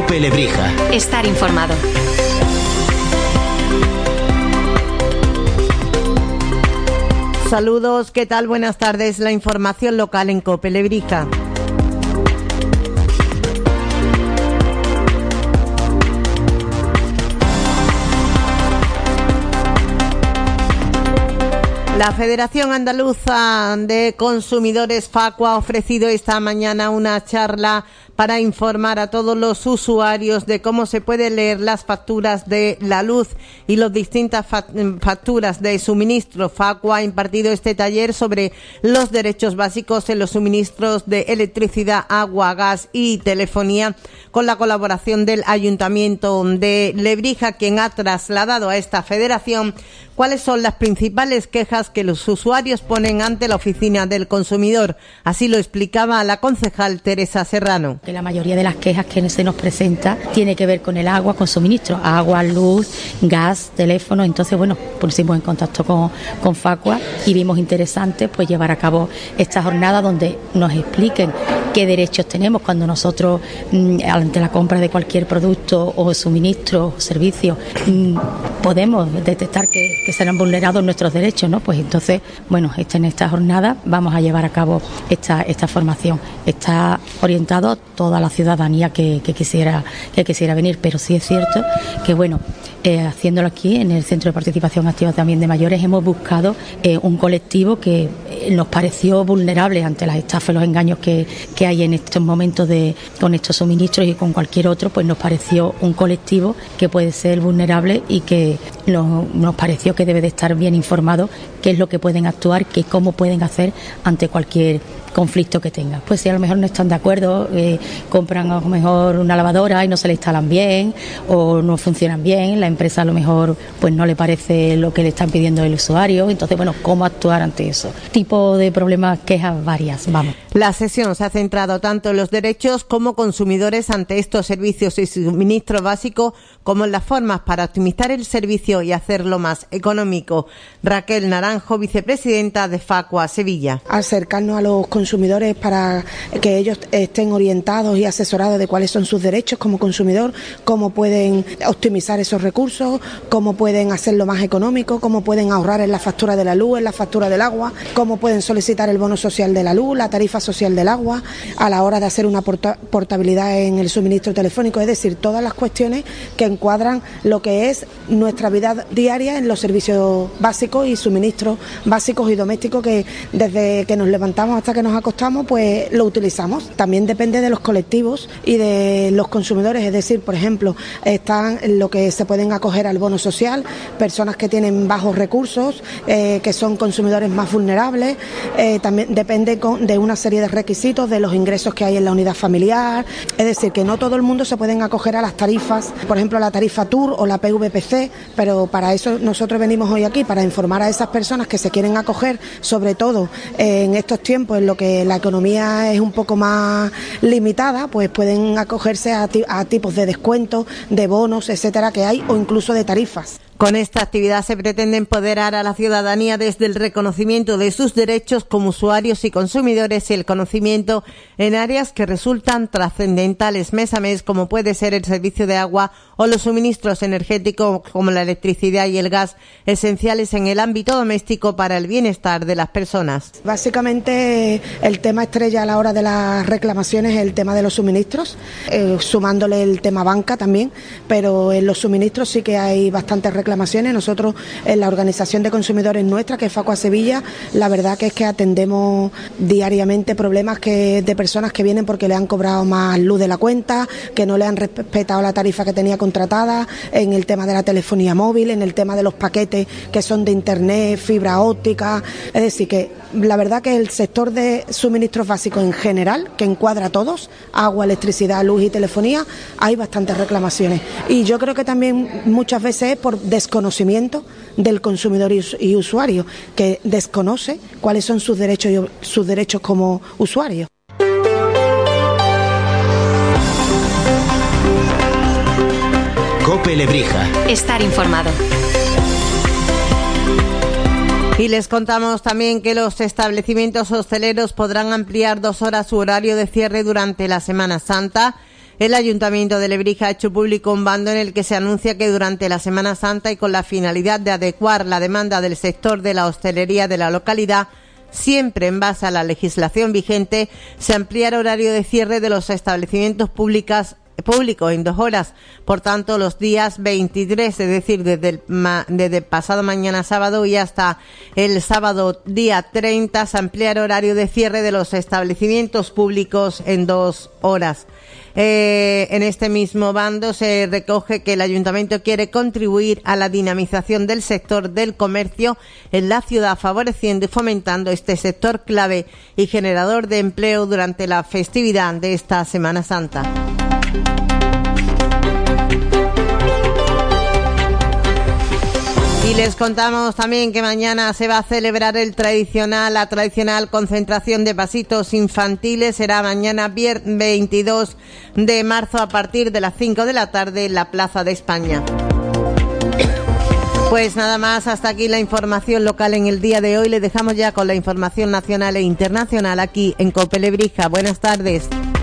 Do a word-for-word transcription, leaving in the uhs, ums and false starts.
COPE Lebrija. Estar informado. Saludos, ¿qué tal? Buenas tardes. La información local en COPE Lebrija. La Federación Andaluza de Consumidores FACUA ha ofrecido esta mañana una charla para informar a todos los usuarios de cómo se pueden leer las facturas de la luz y las distintas facturas de suministro. FACUA ha impartido este taller sobre los derechos básicos en los suministros de electricidad, agua, gas y telefonía, con la colaboración del Ayuntamiento de Lebrija, quien ha trasladado a esta federación cuáles son las principales quejas que los usuarios ponen ante la Oficina del Consumidor. Así lo explicaba la concejal Teresa Serrano. Que la mayoría de las quejas que se nos presenta tiene que ver con el agua, con suministro, agua, luz, gas, teléfono. Entonces, bueno, pusimos en contacto con, con FACUA y vimos interesante pues llevar a cabo esta jornada donde nos expliquen qué derechos tenemos cuando nosotros, mmm, ante la compra de cualquier producto o suministro o servicio, mmm, podemos detectar que, que serán vulnerados nuestros derechos, ¿no? Pues entonces, bueno, esta, en esta jornada vamos a llevar a cabo esta, esta formación. Está orientado a toda la ciudadanía que, que quisiera que quisiera venir, pero sí es cierto que, bueno, eh, haciéndolo aquí en el Centro de Participación Activa también de Mayores, hemos buscado eh, un colectivo que nos pareció vulnerable ante las estafas y los engaños que, que hay en estos momentos de con estos suministros y con cualquier otro, pues nos pareció un colectivo que puede ser vulnerable y que nos, nos pareció que debe de estar bien informado qué es lo que pueden actuar, qué cómo pueden hacer ante cualquier conflicto que tengan. Pues si a lo mejor no están de acuerdo, eh, compran a lo mejor una lavadora y no se le instalan bien o no funcionan bien, la empresa a lo mejor pues no le parece lo que le están pidiendo el usuario, entonces bueno, ¿cómo actuar ante eso? Tipo de problemas, quejas varias, vamos. La sesión se ha centrado tanto en los derechos como consumidores ante estos servicios y suministros básicos, como en las formas para optimizar el servicio y hacerlo más económico. Raquel Naranjo, vicepresidenta de FACUA Sevilla. Acercarnos a los consumidores para que ellos estén orientados y asesorados de cuáles son sus derechos como consumidor, cómo pueden optimizar esos recursos, cómo pueden hacerlo más económico, cómo pueden ahorrar en la factura de la luz, en la factura del agua, cómo pueden solicitar el bono social de la luz, la tarifa social del agua, a la hora de hacer una porta- portabilidad en el suministro telefónico, es decir, todas las cuestiones que encuadran lo que es nuestra vida diaria en los servicios básicos y suministros básicos y domésticos que desde que nos levantamos hasta que nos acostamos pues lo utilizamos. También depende de los colectivos y de los consumidores, es decir, por ejemplo, están lo que se pueden acoger al bono social, personas que tienen bajos recursos, eh, que son consumidores más vulnerables, eh, también depende con, de una serie de requisitos de los ingresos que hay en la unidad familiar, es decir, que no todo el mundo se pueden acoger a las tarifas, por ejemplo la tarifa T U R o la P V P C, pero para eso nosotros venimos hoy aquí, para informar a esas personas que se quieren acoger, sobre todo eh, en estos tiempos en lo que la economía es un poco más limitada, pues pueden acogerse a, ti- a tipos de descuentos, de bonos, etcétera, que hay, o incluso de tarifas. Con esta actividad se pretende empoderar a la ciudadanía desde el reconocimiento de sus derechos como usuarios y consumidores y el conocimiento en áreas que resultan trascendentales mes a mes, como puede ser el servicio de agua o los suministros energéticos como la electricidad y el gas, esenciales en el ámbito doméstico para el bienestar de las personas. Básicamente el tema estrella a la hora de las reclamaciones es el tema de los suministros, eh, sumándole el tema banca también, pero en los suministros sí que hay bastantes reclamaciones. Nosotros en la organización de consumidores nuestra, que es FACUA Sevilla, la verdad que es que atendemos diariamente problemas que de personas que vienen porque le han cobrado más luz de la cuenta, que no le han respetado la tarifa que tenía contratada, en el tema de la telefonía móvil, en el tema de los paquetes que son de internet, fibra óptica, es decir que la verdad que el sector de suministros básicos en general, que encuadra a todos, agua, electricidad, luz y telefonía, hay bastantes reclamaciones. Y yo creo que también muchas veces es por desconocimiento del consumidor y usuario, que desconoce cuáles son sus derechos y sus derechos como usuario. COPE Lebrija. Estar informado. Y les contamos también que los establecimientos hosteleros podrán ampliar dos horas su horario de cierre durante la Semana Santa. El Ayuntamiento de Lebrija ha hecho público un bando en el que se anuncia que durante la Semana Santa y con la finalidad de adecuar la demanda del sector de la hostelería de la localidad, siempre en base a la legislación vigente, se amplía el horario de cierre de los establecimientos públicos público en dos horas. Por tanto, los días veintitrés, es decir, desde el, ma, desde pasado mañana sábado y hasta el sábado día treinta, se amplía el horario de cierre de los establecimientos públicos en dos horas. Eh, en este mismo bando se recoge que el Ayuntamiento quiere contribuir a la dinamización del sector del comercio en la ciudad, favoreciendo y fomentando este sector clave y generador de empleo durante la festividad de esta Semana Santa. Y les contamos también que mañana se va a celebrar el tradicional, la tradicional concentración de pasitos infantiles. Será mañana viernes veintidós de marzo a partir de las cinco de la tarde en la Plaza de España. Pues nada más, hasta aquí la información local en el día de hoy. Les dejamos ya con la información nacional e internacional aquí en COPE Lebrija. Buenas tardes.